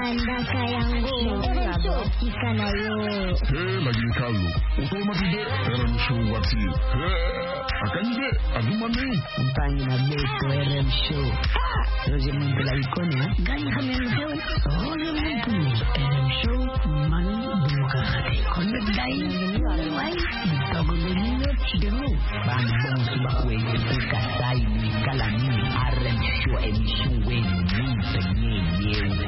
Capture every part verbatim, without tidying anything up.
Andaka yangu ikana yo eh lagi kalu otomati de R M show wati eh akanje adumane mpangi na beto R M show roje muntu la ikone gani hamen show roje muntu R M show mani buka konne dai wai dogo de niyo chidero ban bon suba kwenge buka sai ni kala ni R M show emission we ni penye yewe.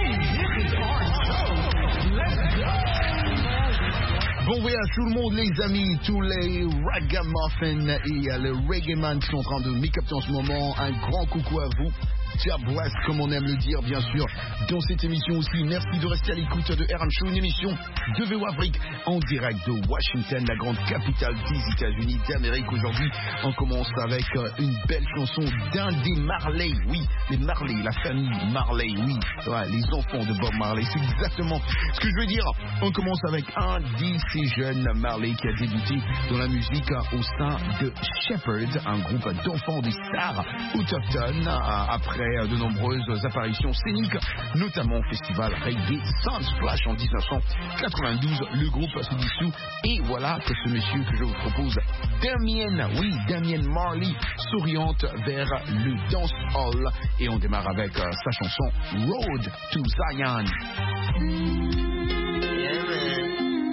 Bon voyage tout le monde les amis, tous les ragamuffins et les reggaeman qui sont en train de m'écapter en ce moment. Un grand coucou à vous. God bless, comme on aime le dire, bien sûr, dans cette émission aussi. Merci de rester à l'écoute de R M Show, une émission de V O Afrique en direct de Washington, la grande capitale des États-Unis d'Amérique. Aujourd'hui, on commence avec une belle chanson d'un des Marley. Oui, les Marley, la famille Marley, oui, ouais, les enfants de Bob Marley. C'est exactement ce que je veux dire. On commence avec un de ces jeunes Marley qui a débuté dans la musique au sein de Shepherd, un groupe d'enfants des stars autochtones, après de nombreuses apparitions scéniques, notamment au festival Reggae Sunsplash en dix-neuf cent quatre-vingt-douze. Le groupe se dissout et voilà que ce monsieur que je vous propose, Damien, oui, Damien Marley, s'oriente vers le dance hall et on démarre avec euh, sa chanson Road to Zion. Yeah, man.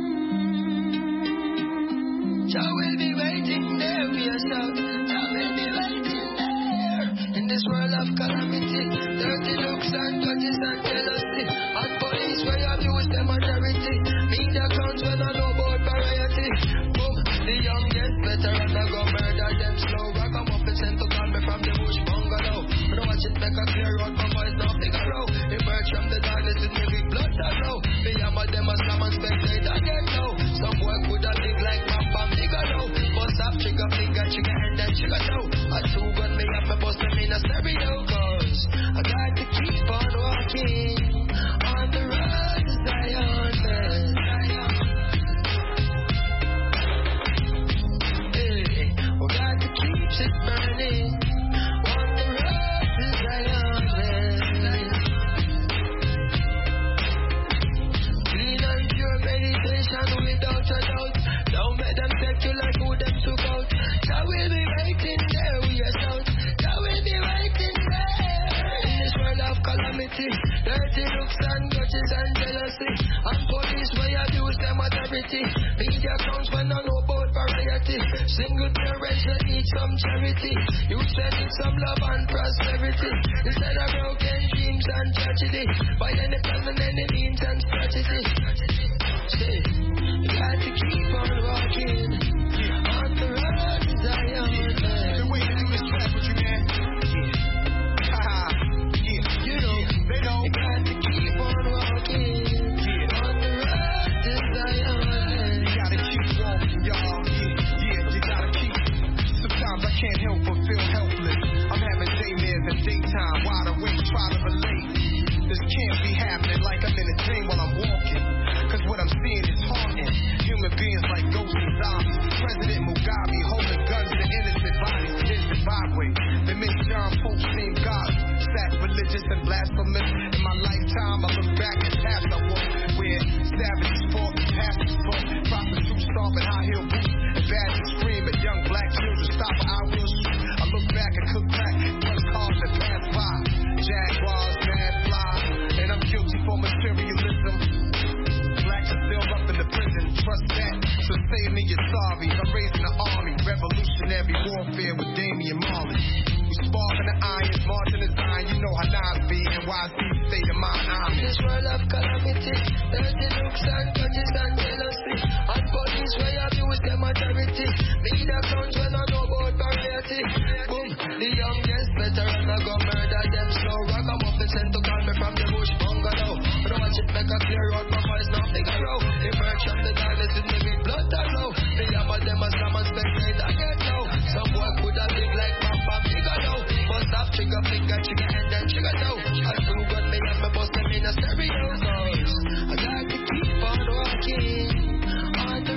So we'll be waiting there for yourself. So we'll be waiting there. In this world of calamity, dirty looks and grudges and jealousy, and police where you abuse the majority. Media clowns when I know about variety. Boom, the youngest veteran I go murder them slow. Ragamuffin sent to call me from the bush bungalow. When I watch it make a clear road, my voice now figure out. Emerge from the darkness with me big blood to flow. Me hammer them a slam and spectate and get low. Some boy could have big like Bam Bam nigga low. Bust up trigger finger, trigger and then trigger toe. A two gun me up and bust them in a stereo. Cause I got to keep on walking on the road to Zion, man. Hey, we got to keep it burning on the road to Zion, man. Clean and pure meditation without a doubt. Don't let them take you like who them took out. So we'll be waiting there, we are shout. So we'll be waiting there. In this world of calamity, dirty looks and grudges and jealousy, and police where you abuse them authority. Media counts when I know about variety. Single parents that need some charity. You said need some love and prosperity, instead of broken dreams and tragedy. By any plan and any means and strategy. Say, you got to keep on walking on the road to Zion. Been waiting to do this track with you, man. Yeah. Haha. Yeah. You know, they know. You got to keep on walking Yeah. on the road to Zion. You gotta keep walking, y'all. Yeah, yeah, you gotta keep. Sometimes I can't help but feel helpless. I'm having daymares and daytime, wide awake, try to relate. This can't be happening like I'm in a dream while I'm walking. Cause what I'm seeing is haunting. Human beings like ghosts and zombies. President Mugabe holding guns to innocent bodies in Zimbabwe. They make John folks seem godly, sacrilegious and blasphemous. In my lifetime, I look back at paths I walked where savages fought, pastors fought, prostitutes stomping high heel boots, and badges scream at young black children. Stop or I will shoot. I look back and cook crack, punch cars that pass by. Jaguars, mad fly, and I'm guilty for materialism. Blacks are still up in the prison, trust that. So say me you're sorry. I'm raising the army, revolutionary warfare with Damian Marley. We sparking the irons, marching the Zion. You know how Nas be, N Y C state of mind. I'm in this world of calamity, dirty looks and grudges and jealousy, and police where you abuse them authority. Media clowns when I know about variety. Boom, the youngest veteran I go murder them slow. Ragamuffin sent to call me from the bush bungalow. But I watch it make a clear out, my voice now figure out. Emerge from the darkness with me big blood to flow. Me hammer them a slam and spectate and get low. Some boy could have big like Bam Bam nigga low. Bust up trigger finger, trigger and then trigger toe. I two gun me and me bust them in a stereo. Cause I got to keep on walking on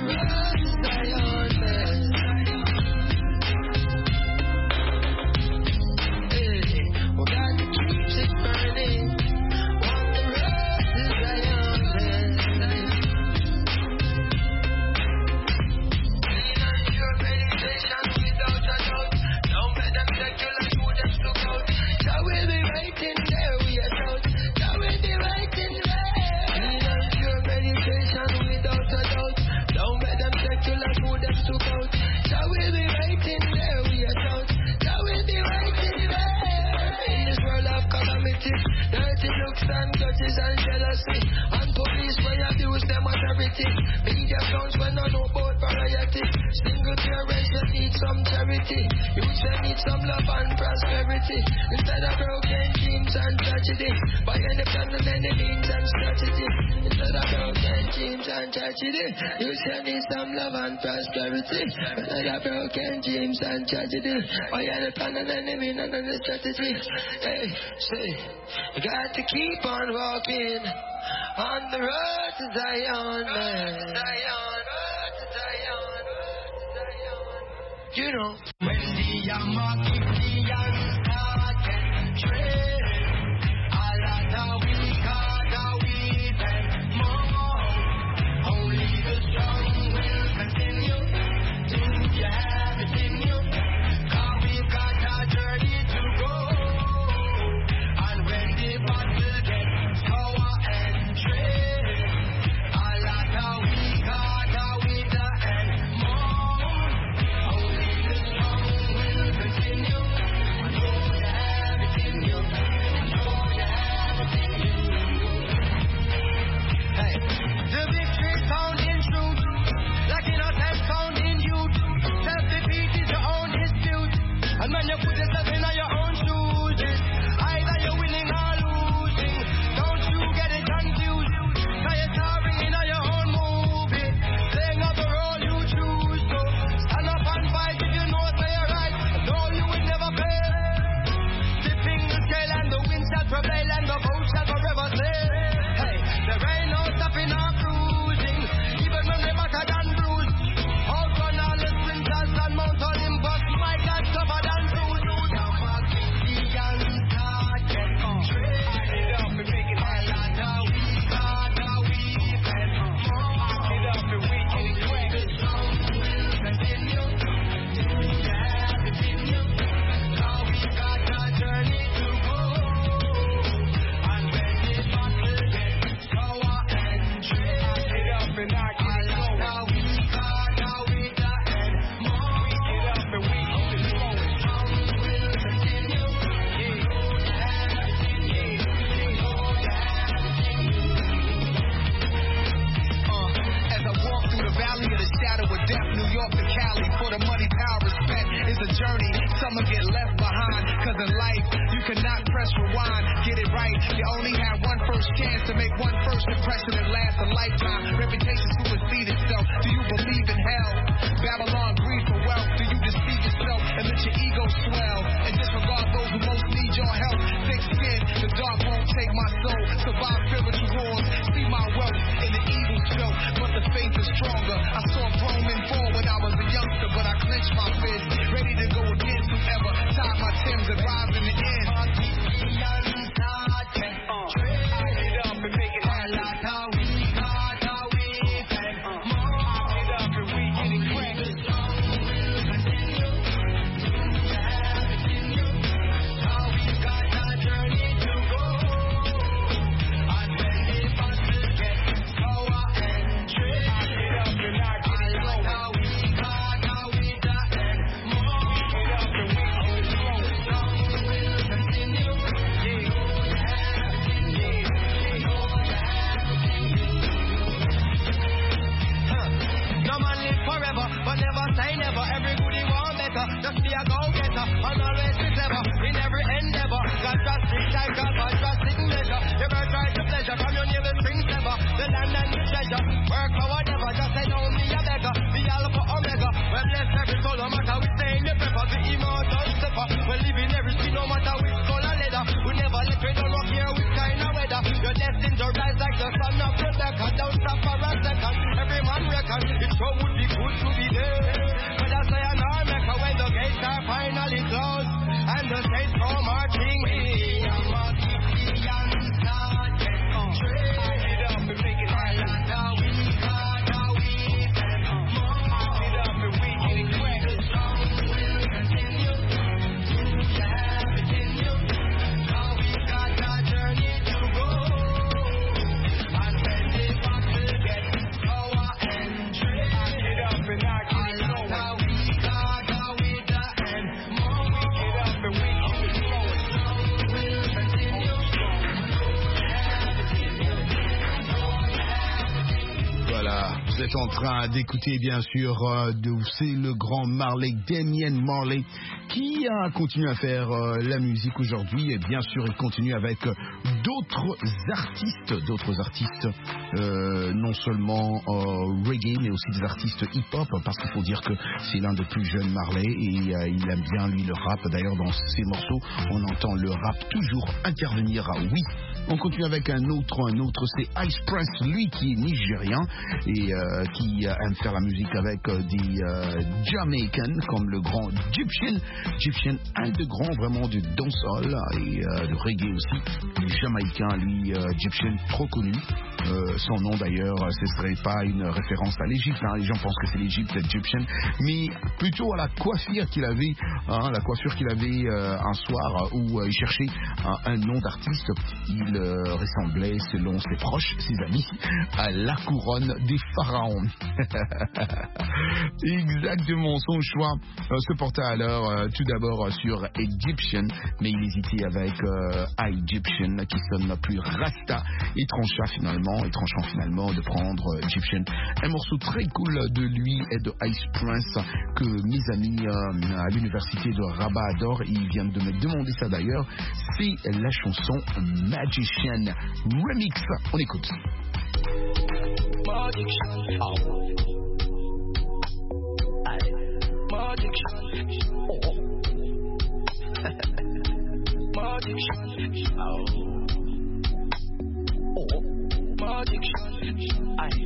looks and grudges and jealousy. And police when abuse them authority. Media accounts when I know about variety. Single parents that need some charity. Youth that need some love and prosperity. Instead of broken dreams and tragedy. By any plan and any means and strategy. Instead of broken dreams and tragedy. Youth that need some love and prosperity. Instead of broken dreams and tragedy. By any plan and any means and any strategy. Hey, say, you got to keep on walking on the road to Zion, man. You know, when the Yamakians start getting trained, all of the weak are the weak and more. Only the strong will continue to have it in you. Cause we've got a journey to go. And when the battle gets sour and trained, all of the weak are the weak and more. Only the strong will continue. I know you have it in you. I know you have it in you. Hey, the victory is found in truth, like innocence found in youth. Self-defeat is your own dispute, and when you put yourself in your own shoes, either you're winning or losing. Don't you get it confused? Now you're starring in your own movie, playing out the role you choose. So stand up and fight if you know where you're right. Know you will never fail. Tipping the scale and the wind shall prevail and the boat shall forever sail. Hey, there ain't no stopping or cruising, even when we're better than bruised. Outrun all the sprinters and Mount Olympus, my God, tougher than bruised. Yamakians start getting trained. It up and make it all of the weak are the weak and more. It up and we get it quick. The strong will continue to have it in you. Now we've got a journey to go. And when the battle gets sour and trained, it up and I get it going. All of the weak are the weak and more. We get up and we keep it going. The strong will continue. Yeah, to have it in you. Yeah, to have it in you. Uh, as I walk through the valley of the shadow of death, New York to Cali, for the money, power, respect is a journey. Some will get left behind, cause in life you cannot press rewind. Get it right, you only have one first chance to make one first impression that lasts a lifetime. Reputation supersedes itself. Do you believe in hell? Babylon greed for wealth. Do you deceive yourself and let your ego swell and disregard those who most need your help? Thick skin, the dark won't take my soul. Survive spiritual wars, see my wealth in the evil show, but the faith is stronger. I saw grown men fall when I was a youngster, but I clenched my fist, ready to go against whoever tied my Timbs and rise in the end. Yamakians start getting trained. It up and make it all of the weak are the weak and more. It up and we get it quick. The strong will continue to have it in you. Now we've got a journey to go. And when the battle gets sour and trained, it up and I get it going. All of the weak are the weak and more. It up and we get it going. The strong will continue. Yeah, to have it in you. Yeah, to have it in you. Huh. No man live forever, but never say never. Every goodie want better, just be a go-getter. And always be clever in every endeavor. God just think like God, but just think measure. You better try to pleasure from your neighbor's strings ever. The land and the treasure, work for whatever. Just say don't be a beggar, be alpha omega. Well, bless every soul, no matter which day in the pepper. The immortal stepper, we live in every skin, no matter which color leather. We never let we don't rock here with kind of weather. You're destined to rise like the sun of Rebecca. Don't stop for a second, every man reckon it sure would be good to be there. But I say an Armeka when the gates are finally closed and the saints go marching in. Yamakians start getting trained. It up and make it all of the weak are the weak and more. It up and we get it quick. The strong will continue to have it in you. Now we've got a journey to go. And when the battle gets sour and trained, êtes en train d'écouter, bien sûr, euh, de, c'est le grand Marley, Damian Marley, qui a continué à faire euh, la musique aujourd'hui. Et bien sûr, il continue avec euh, d'autres artistes, d'autres artistes, euh, non seulement euh, reggae, mais aussi des artistes hip-hop, parce qu'il faut dire que c'est l'un des plus jeunes Marley, et euh, il aime bien, lui, le rap. D'ailleurs, dans ses morceaux, on entend le rap toujours intervenir. Oui, on continue avec un autre, un autre, c'est Ice Prince, lui qui est nigérien et euh, qui euh, aime faire la musique avec euh, des euh, Jamaicans comme le grand Egyptian. Egyptian, un de grands vraiment du dancehall et euh, de reggae aussi. Le Jamaïcain, lui, euh, Egyptian, trop connu. Euh, son nom d'ailleurs, ce serait pas une référence à l'Égypte, hein. Les gens pensent que c'est l'Égypte, Egyptian, mais plutôt à la coiffure qu'il avait, hein, la coiffure qu'il avait euh, un soir où euh, il cherchait un, un nom d'artiste. Il euh, ressemblait, selon ses proches, ses amis, à la couronne des pharaons. Exactement, son choix euh, se portait alors euh, tout d'abord sur Egyptian, mais il hésitait avec euh, Egyptian qui sonne plus rasta, et trancha finalement, et tranchant finalement de prendre euh, Egyptian. Un morceau très cool de lui et de Ice Prince que mes amis euh, à l'université de Rabat adorent, ils viennent de me demander ça d'ailleurs, c'est la chanson Magician Remix. On écoute. Magician. Oh. Magician. Oh. Magician. Oh. Oh. Magician. Aye.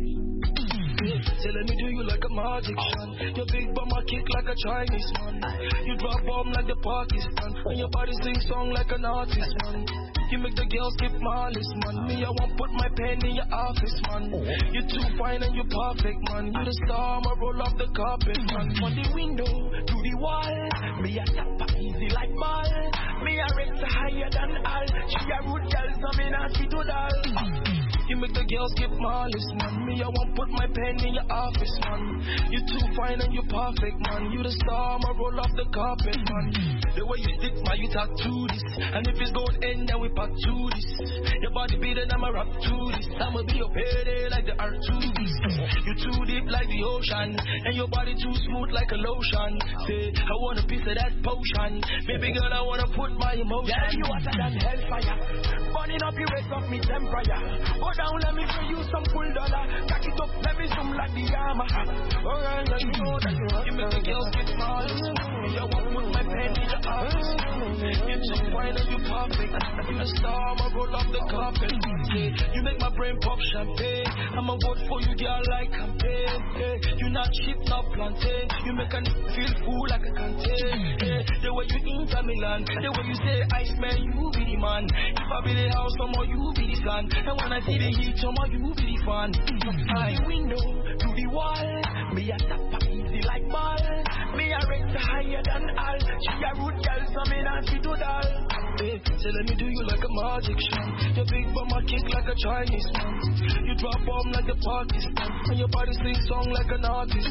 Say let me do you like a magic shot. Your big bum I kick like a Chinese man. You drop bomb like the Pakistan, and your body sing song like an artist man. You make the girls skip my list, man. Me, I won't put my pen in your office, man. You're too fine and you're perfect, man. You're the star, I'ma roll off the carpet, man. From the window to the wall, me a tap easy like ball. Me a rate higher than all. She a rude girl, so me not see to doll. You make the girls skip my list, man. Me, I won't put my pen in your office, man. You're too fine and you're perfect, man. You're the star, I'ma roll off the carpet, man. The way you stick, man, you talk to this. And if it's going end, then we back to this. Your body beating, I'ma rock to this. I'ma be your payday like the R two. You too deep like the ocean, and your body too smooth like a lotion. Say, I want a piece of that potion. Baby girl, I wanna put my emotion. Yeah, you hotter than hellfire. Burning up your waist up me temperature. Go down, let me show you some full dollar. Cock it up, let me zoom like the armor. Alright, let me know that you want. You make the girls get small. I won't put my pen in your office. You're too fine and you're perfect. You the star, I'ma roll off the carpet. Yeah, you make my brain pop champagne. I'ma vote for you, girl, like campaign. Yeah, you not shit, not plantain. You make a feel full like a canteen. Yeah, the way you Inter Milan, the way you say ice man, you be the man. If I be the house, somehow you be the sun. And when I see the heat, somehow you be the fan. I window to the wall, me a tap easy like ball. Me a rate higher than all. She a rude girl, so me not see to doll. Hey, say let me do you like a magic shot. Your big bum I kick like a Chinese man. You drop bomb like the Pakistan, and your body sing song like an artist.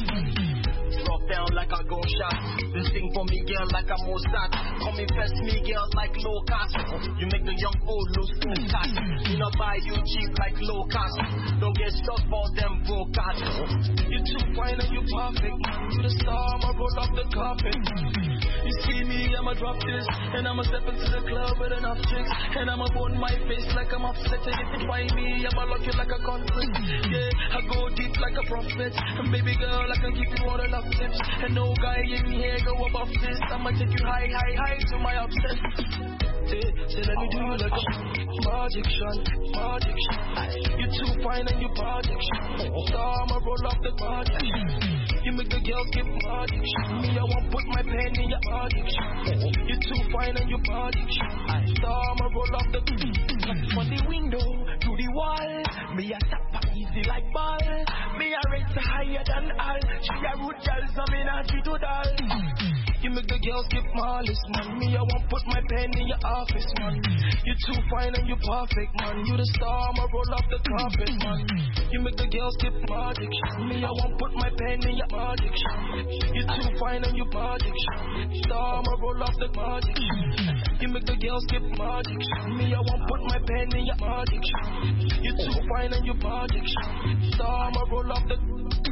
Drop down like a gunshot. You sing for me, girl, like a Mossad. Come invest me, girl, like low cost. You make the young old lose school cat. You not buy you cheap like low cost. Don't get stuck for them broke cats. You too fine and you perfect. You the star, I'ma roll off the carpet. You see me, I'ma drop this, and I'ma step into the club with enough chicks, and I'ma burn my face like I'm upset. And if you find me, I'ma lock you like a conflict. Yeah, I go deep like a prophet, and baby girl, I can give you all enough tips, and no guy in here go above this. I'ma take you high, high, high to my upset. Say, say let me do you like a magic shot, magic shot. You too fine and you magic shot. So I'ma roll off the magic. You make the girls get magic shot. Me, I won't put my pen in your magic shot. You too fine and you magic shot. So I'ma roll off the from the window to the wall. Me a tap easy like ball. Me a rate higher than all. She a rude girl, so me not see to doll. You make the girls skip my list, man. Me, I won't put my pen in your office, man. You too fine and you perfect, man. You the star, I'ma roll off the carpet, man. You make the girls skip magic. Me, I won't put my pen in your magic. You too fine and you magic. Star, I'ma roll off the magic. You make the girls skip magic. Me, I won't put my pen in your magic. You too fine and you magic. Star, I'ma roll off the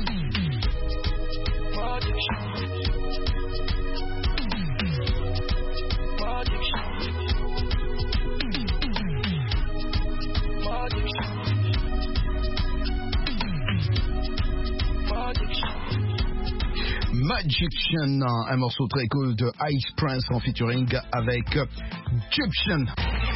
magic. Magic. Magic. Magician, un morceau très cool de Ice Prince en featuring avec Gyptian.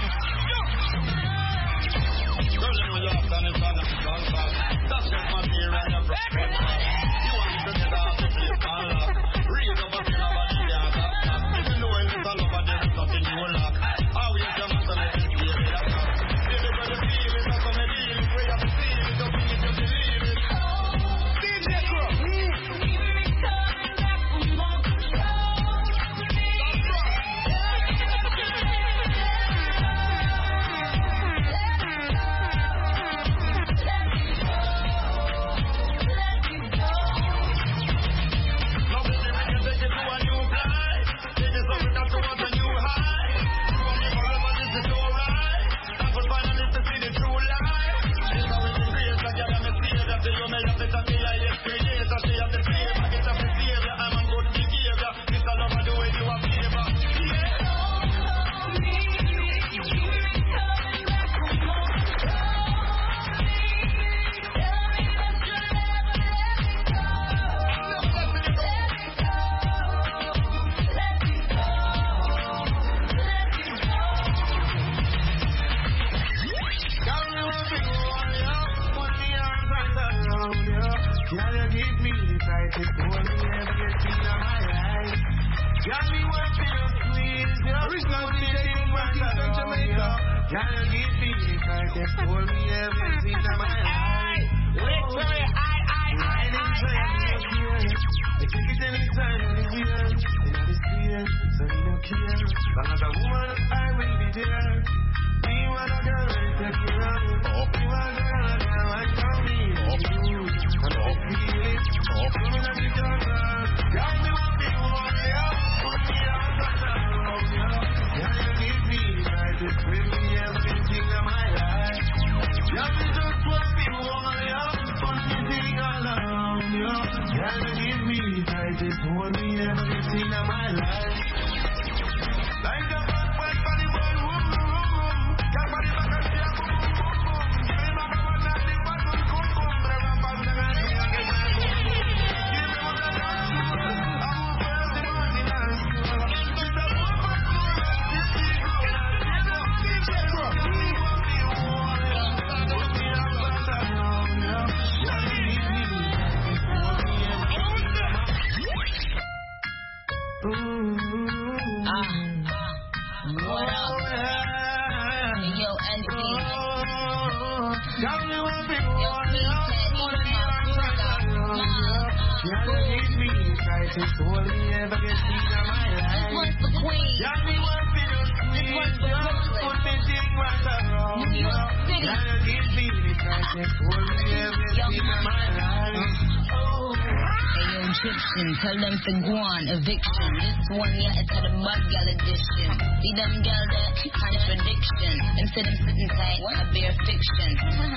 Tell them to go on eviction. This one, yeah, it's a mud gal edition. See them gal that contradiction. Them say them sitting tight, a bare fiction.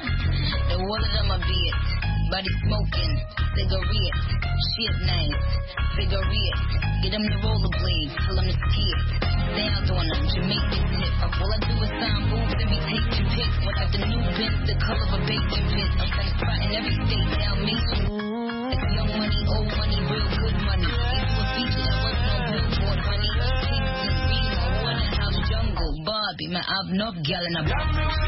The whole of them a bit, body smoking, cigarette, shit nice, cigarette. Get them the rollerblades, tell them to skip. Down on them, Jamaican tip. All I do is sign moves and we take your pick. Without the new pin, the color of a bacon pit. I'm kind of spot in every state, now me. It's young money, old money, real good money. Into a feature that wasn't no billboard, honey. Kingston, Reno, Waterhouse, Jungle, Bobby, man, I've enough gal in a bar.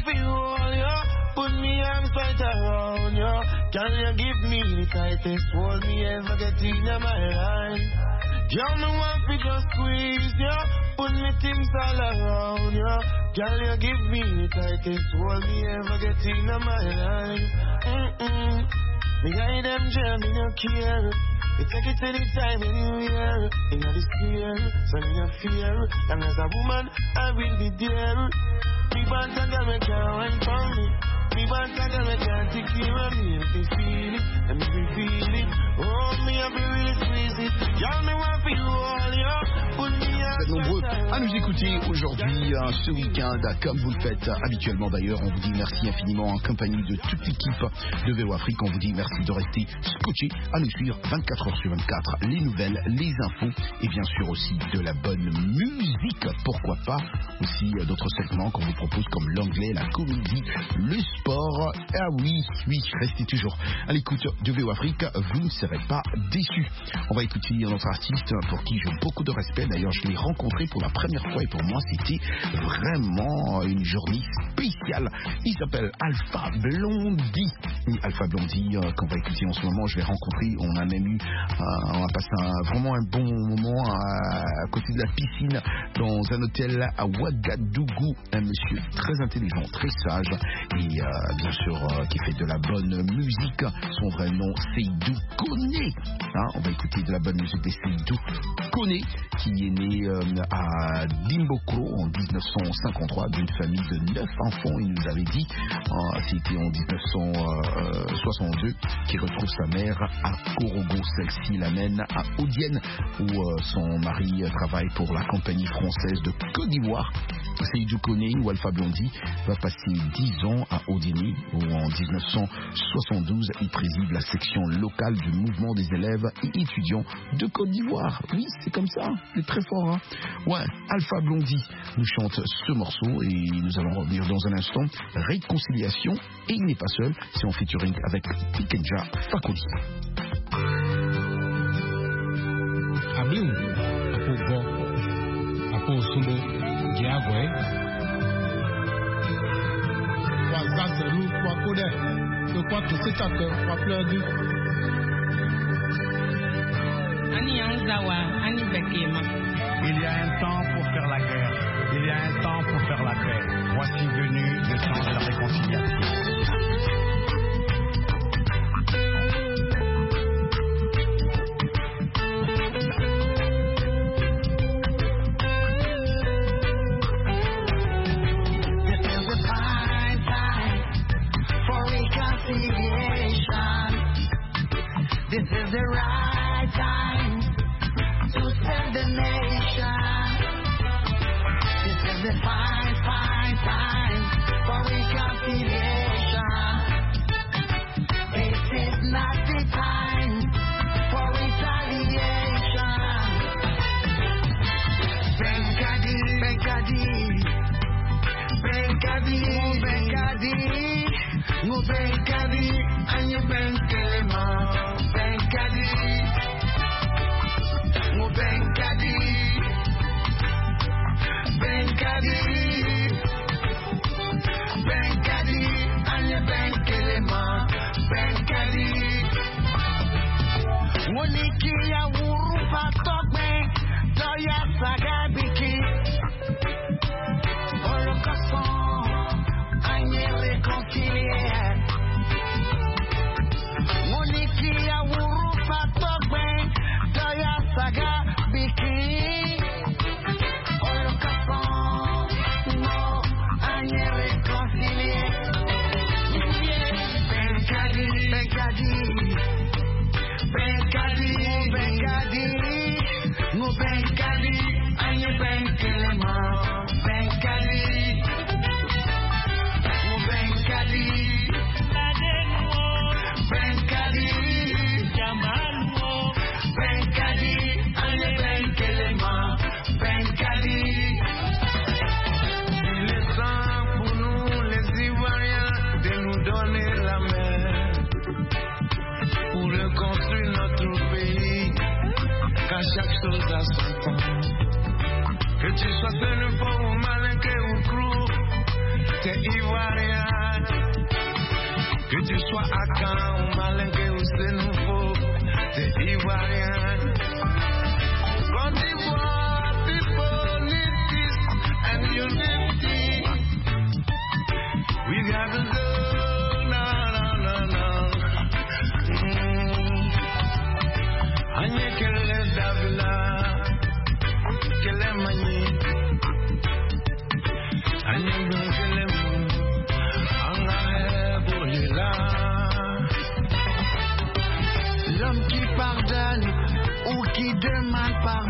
Put me arms right around you. Can you give me the tightest hold me ever get in my life? Girl, me want to just squeeze you. Put me things all around you. Can you give me the tightest hold me ever get in my life? Mm-mm. Me guide them jail, me no care. You take it anytime, anywhere. In the fear, so me no fear. And as a woman, I will be there. Me want a girl, me can't wine for me. Me want a girl, me can't take care of me. If you feel it, let me feel it. Oh, me I be really squeeze it. Y'all me want feel all you. Put me on. Vous êtes nombreux à nous écouter aujourd'hui, euh, ce week-end, comme vous le faites habituellement d'ailleurs. On vous dit merci infiniment en compagnie de toute l'équipe de V O Afrique. On vous dit merci de rester scotché à nous suivre vingt-quatre heures sur vingt-quatre. Les nouvelles, les infos et bien sûr aussi de la bonne musique. Pourquoi pas aussi euh, d'autres segments qu'on vous propose comme l'anglais, la comédie, le sport. Ah oui, oui, restez toujours à l'écoute de V O Afrique. Vous ne serez pas déçus. On va écouter notre artiste pour qui j'ai beaucoup de respect. D'ailleurs, je l'ai rencontré pour la première fois et pour moi, c'était vraiment une journée spéciale. Il s'appelle Alpha Blondy. Alpha Blondy, euh, qu'on va écouter en ce moment, je l'ai rencontré. On a même eu, euh, on a passé un, vraiment un bon moment à, à côté de la piscine dans un hôtel à Ouagadougou. Un monsieur très intelligent, très sage et euh, bien sûr euh, qui fait de la bonne musique. Son vrai nom, Seydou Koné. Hein, on va écouter de la bonne musique de Seydou Koné, qui est né euh, à Dimbokro en dix-neuf cent cinquante-trois d'une famille de neuf enfants. Il nous avait dit, euh, c'était en dix-neuf cent soixante-deux, qu'il retrouve sa mère à Korogo. Celle-ci l'amène à Odienne où euh, son mari travaille pour la compagnie française de Côte d'Ivoire. Seydou Koné ou Alpha Blondy va passer dix ans à Odieni où en dix-neuf cent soixante-douze il préside la section locale du mouvement des élèves et étudiants de Côte d'Ivoire. Oui, c'est comme ça, c'est très fort. Hein, ouais, Alpha Blondy nous chante ce morceau et nous allons revenir dans un instant. Réconciliation, et il n'est pas seul, c'est en featuring avec Tikenja Fakoli. Abiu, Apo Bo, Apo Sumbo, Diagwe, Wazazelu, Wakode, de quoi tout c'est à que, Wapleur. Il y a un temps pour faire la guerre, il y a un temps pour faire la paix. Voici venu le temps de la réconciliation. This is the right time to save the nation. This is the fine, fine time for reconciliation. This is not the time for retaliation. Benkadi, Benkadi, Benkadi, Benkadi, no Benkadi, and you Benkelema. Benkadi, mo Benkadi, Benkadi, Benkadi, anye Benkelema, Benkadi. Moniki ya wuru fatokme, doya sagabiki. Olokason, anye réconcilier. Moniki ya wuru fatokbe, doya saga biki. Olokason, no anye réconcilier. Benkadi, Benkadi, Benkadi, Benkadi, no Benkadi, anye Benkelema, Benkadi, no Benkadi. Benkadi, Jamal, Benkadi, anye Benkelema, Benkadi. Il est temps pour nous les Ivoiriens de nous donner la main pour reconstruire notre pays, car chaque chose a son temps. Que tu sois de fort ou malinqué ou crou, t'es Ivoirien. Que tu sois à Caen ou Malingué ou Sénouveau, t'es Ivoirien. Côte d'Ivoire, people need peace and unity. We gotta go, no, no, no, no.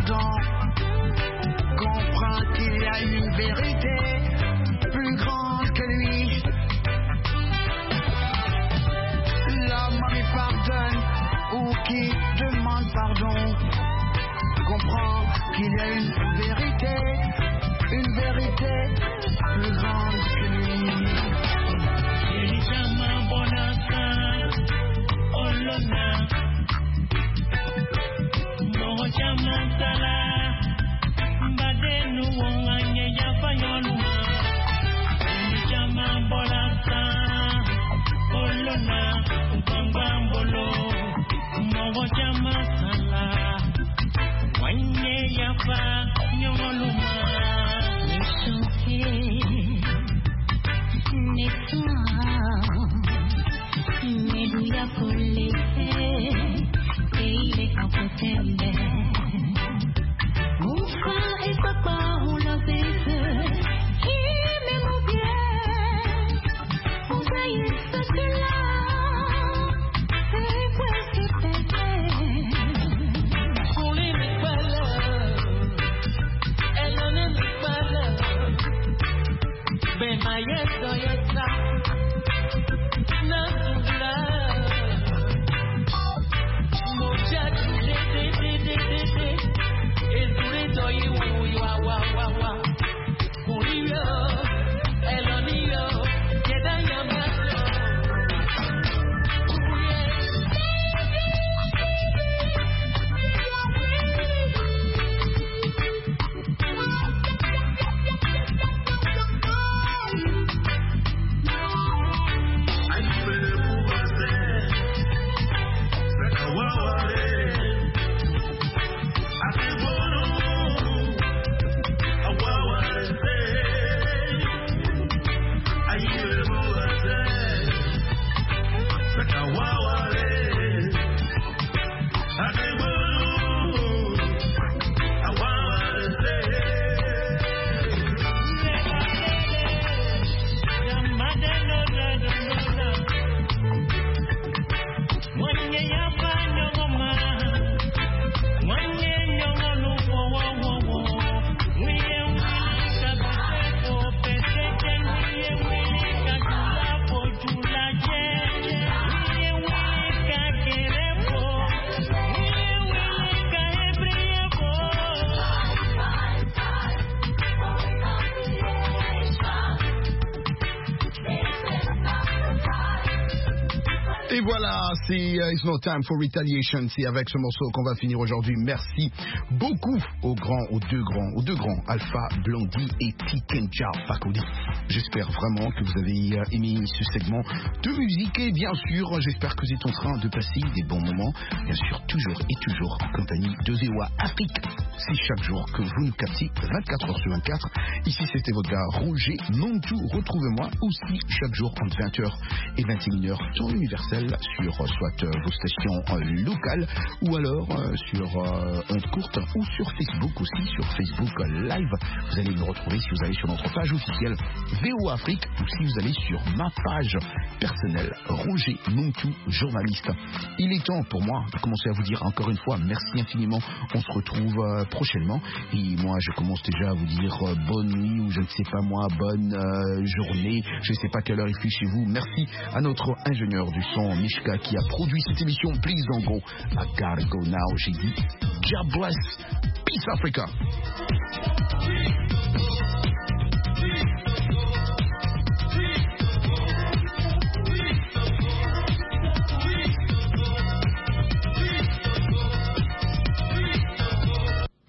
pardon. Comprends qu'il y a une vérité plus grande que lui. L'homme qui pardonne ou qui demande pardon. Comprends qu'il y a une vérité, une vérité plus grande que lui. Et voilà, c'est uh, It's No Time for Retaliation. C'est avec ce morceau qu'on va finir aujourd'hui. Merci beaucoup aux grands, aux deux grands, aux deux grands, Alpha Blondy et Tikenja Fakoli. J'espère vraiment que vous avez uh, aimé ce segment de musique et bien sûr, j'espère que vous êtes en train de passer des bons moments. Bien sûr, toujours et toujours en compagnie de V O A Afrique. C'est chaque jour que vous nous captez vingt-quatre heures sur vingt-quatre. Ici, c'était votre gars Roger Montou. Retrouvez-moi aussi chaque jour entre vingt heures et vingt et une heures sur l'Universel, sur euh, soit euh, vos stations euh, locales ou alors euh, sur euh, ondes courtes ou sur Facebook aussi, sur Facebook euh, Live. Vous allez me retrouver si vous allez sur notre page officielle V O A Afrique ou si vous allez sur ma page personnelle Roger Montou, journaliste. Il est temps pour moi de commencer à vous dire encore une fois merci infiniment. On se retrouve euh, prochainement et moi je commence déjà à vous dire euh, bonne nuit ou je ne sais pas moi, bonne euh, journée, je ne sais pas quelle heure il fait chez vous. Merci à notre ingénieur du son Mishka qui a produit cette émission. Please don't go, I gotta go now. J'ai dit God bless, peace Africa.